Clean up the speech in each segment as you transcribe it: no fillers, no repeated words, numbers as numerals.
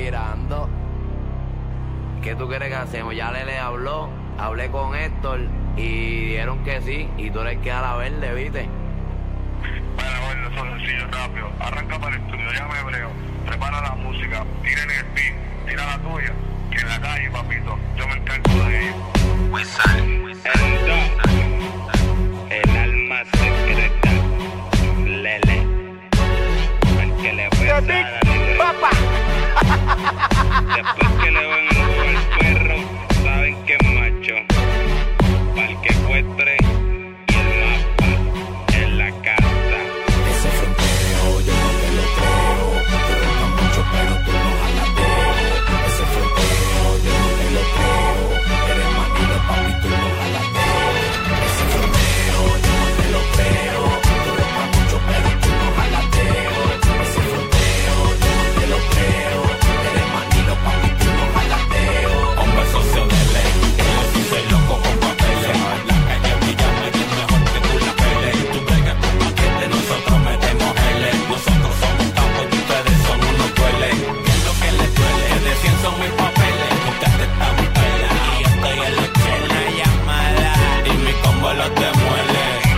virando. ¿Qué tú quieres que hacemos? Ya Lele habló, hablé con Héctor y dijeron que sí, y tú eres que a la verde, ¿viste? Bueno, eso es sencillo, rápido. Arranca para el estudio, llama a Hebreo, prepara la música, tiren el beat, tira la tuya, que en la calle, papito, yo me encargo de ello. El alma secreta, Lele, al que le puede dar papá. Después que le van a jugar al perro, saben que es macho. Parque ecuestre y el mapa en la casa. Ese fronteo yo no te lo creo. Tú roncas mucho pero tú no jalateo. Ese fronteo yo no te lo creo. Eres manilo papi, tú no jalateo. Ese fronteo yo no te lo creo. Tú roncas mucho pero tú no jalateo. Ese fronteo yo no te lo creo. Eres manilo papi, tú no jalateo. Hombre socio de ley, yo sí soy loco con papeles. La calle brilla, aquí es mejor que tú la peles. Tú bregas con paquete, nosotros metemos L. Nosotros somos campos y ustedes son unos dueles. ¿Qué es lo que les duele? Que de 100 son mis papeles. Buscaste esta pela y estoy en la llamada y mi combo los demuele.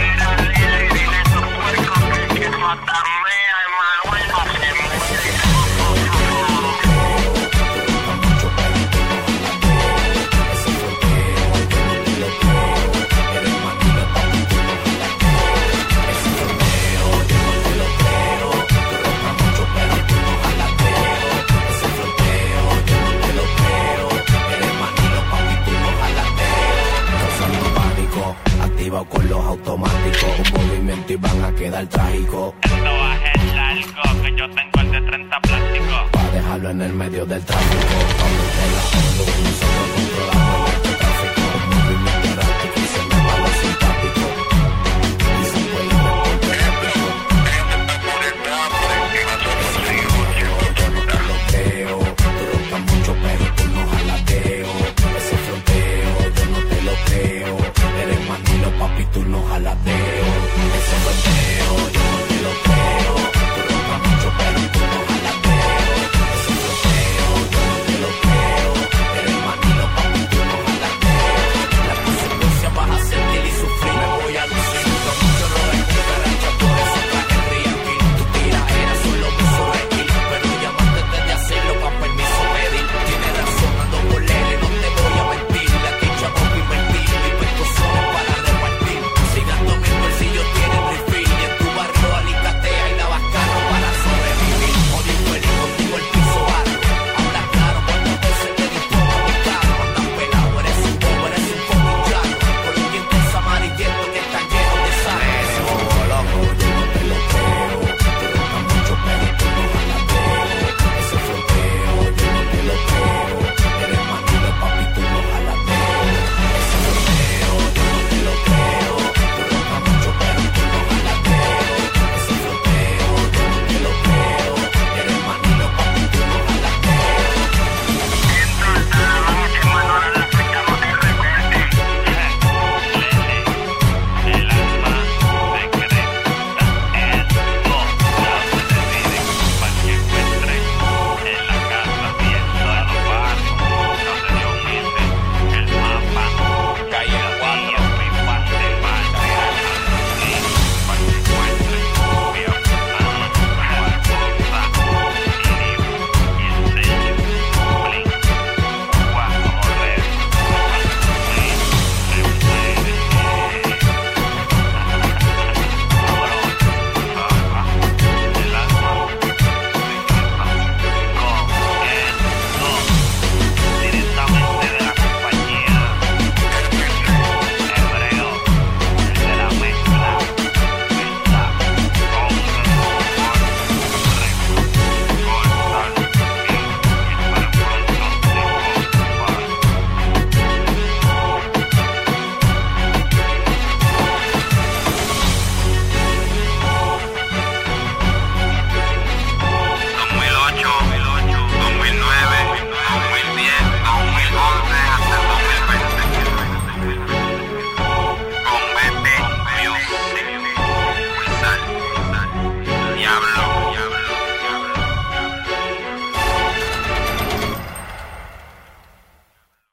Activado con los automáticos, un movimiento y van a quedar trágicos. Esto va a ser largo, que yo tengo el de 30 plástico. Pa' dejarlo en el medio del tráfico, pa' meter la nosotros controlamos